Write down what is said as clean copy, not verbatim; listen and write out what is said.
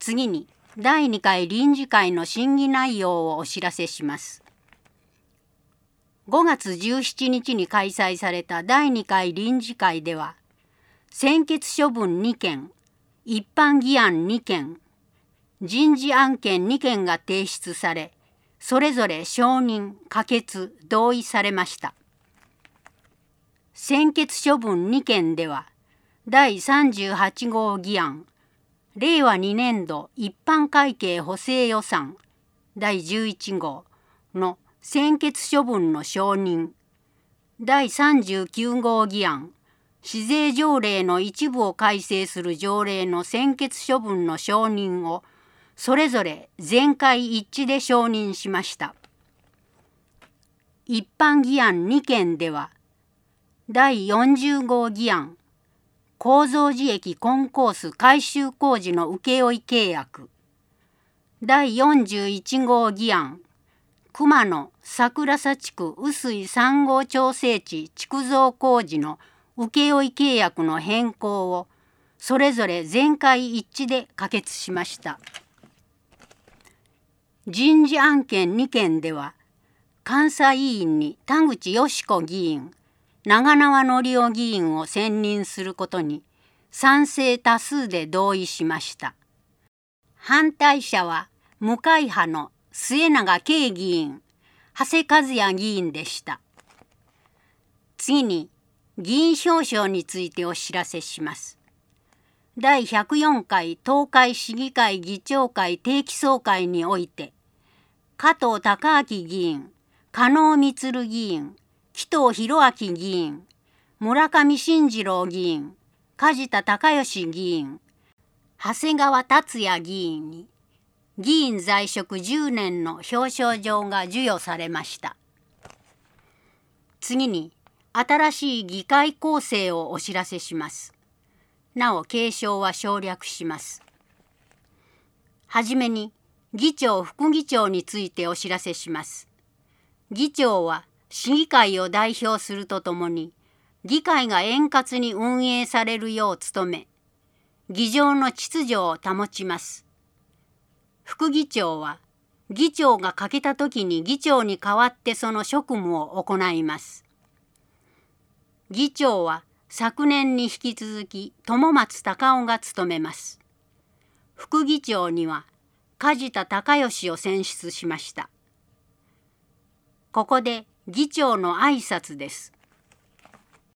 次に第2回臨時会の審議内容をお知らせします。5月17日に開催された第2回臨時会では、専決処分2件、一般議案2件、人事案件2件が提出され、それぞれ承認、可決、同意されました。専決処分2件では、第38号議案、令和2年度一般会計補正予算第11号の専決処分の承認、第39号議案、市税条例の一部を改正する条例の専決処分の承認をそれぞれ全会一致で承認しました。一般議案2件では、第40号議案、構造寺駅コンコース改修工事の請負契約、第41号議案、熊野桜佐地区雨水3号調整池築造工事の請負契約の変更をそれぞれ全会一致で可決しました。人事案件2件では、監査委員に田口よし子議員、長縄則夫議員を選任することに賛成多数で同意しました。反対者は無会派の末永圭議員、長谷和也議員でした。次に議員表彰についてお知らせします。第104回東海市議会議長会定期総会において、加藤孝明議員、加納満議員、紀藤弘明議員、村上信次郎議員、梶田隆義議員、長谷川達也議員に議員在職10年の表彰状が授与されました。次に新しい議会構成をお知らせします。なお継承は省略します。はじめに議長・副議長についてお知らせします。議長は市議会を代表するとともに、議会が円滑に運営されるよう努め、議場の秩序を保ちます。副議長は、議長が欠けたときに議長に代わってその職務を行います。議長は昨年に引き続き友松隆夫が務めます。副議長には梶田隆義を選出しました。ここで議長の挨拶です。